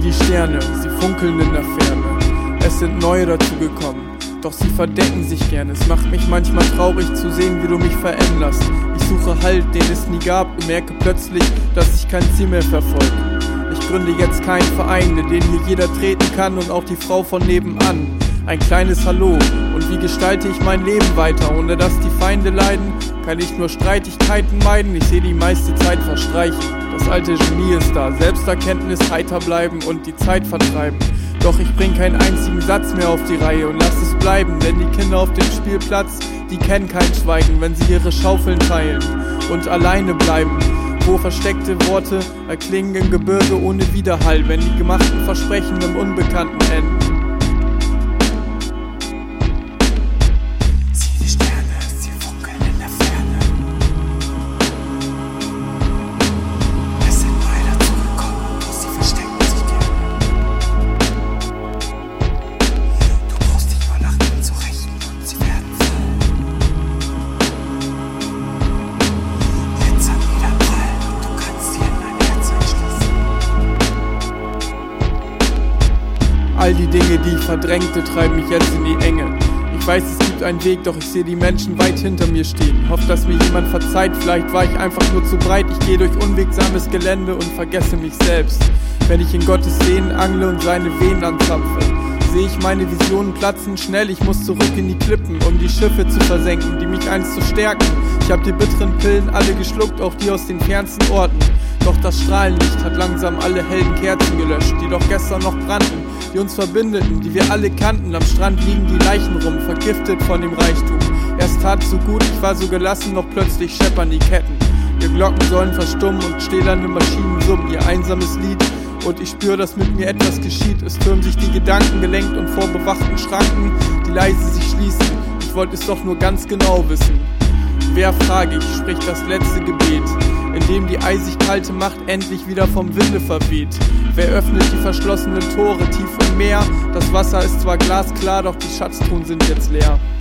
die Sterne, sie funkeln in der Ferne. Es sind neue dazugekommen, doch sie verdecken sich gern. Es macht mich manchmal traurig zu sehen, wie du mich veränderst. Ich suche Halt, den es nie gab und merke plötzlich, dass ich kein Ziel mehr verfolge. Ich gründe jetzt keinen Verein, in den hier jeder treten kann und auch die Frau von nebenan. Ein kleines Hallo, und wie gestalte ich mein Leben weiter, ohne dass die Feinde leiden? Kann ich nur Streitigkeiten meiden? Ich sehe die meiste Zeit verstreichen. Das alte Genie ist da, Selbsterkenntnis, heiter bleiben und die Zeit vertreiben. Doch ich bring keinen einzigen Satz mehr auf die Reihe und lass es bleiben, denn die Kinder auf dem Spielplatz, die kennen kein Schweigen, wenn sie ihre Schaufeln teilen und alleine bleiben. Wo versteckte Worte erklingen im Gebirge ohne Widerhall, wenn die gemachten Versprechen im Unbekannten enden. All die Dinge, die ich verdrängte, treiben mich jetzt in die Enge. Ich weiß, es gibt einen Weg, doch ich sehe die Menschen weit hinter mir stehen. Hoffe, dass mir jemand verzeiht, vielleicht war ich einfach nur zu breit. Ich gehe durch unwegsames Gelände und vergesse mich selbst. Wenn ich in Gottes Sehnen angle und seine Venen anzapfe, sehe ich meine Visionen platzen schnell. Ich muss zurück in die Klippen, um die Schiffe zu versenken, die mich einst zu stärken. Ich hab die bitteren Pillen alle geschluckt, auch die aus den fernsten Orten. Doch das Strahlenlicht hat langsam alle hellen Kerzen gelöscht, die doch gestern noch brannten, die uns verbindeten, die wir alle kannten. Am Strand liegen die Leichen rum, vergiftet von dem Reichtum. Erst tat so gut, ich war so gelassen, doch plötzlich scheppern die Ketten. Ihr Glocken sollen verstummen und stählerne Maschinen summen ihr einsames Lied. Und ich spür, dass mit mir etwas geschieht. Es türmen sich die Gedanken gelenkt und vor bewachten Schranken, die leise sich schließen. Ich wollte es doch nur ganz genau wissen. Wer, frage ich, spricht das letzte Gebet, in dem die eisig kalte Macht endlich wieder vom Winde verweht? Wer öffnet die verschlossenen Tore tief im Meer? Das Wasser ist zwar glasklar, doch die Schatztruhen sind jetzt leer.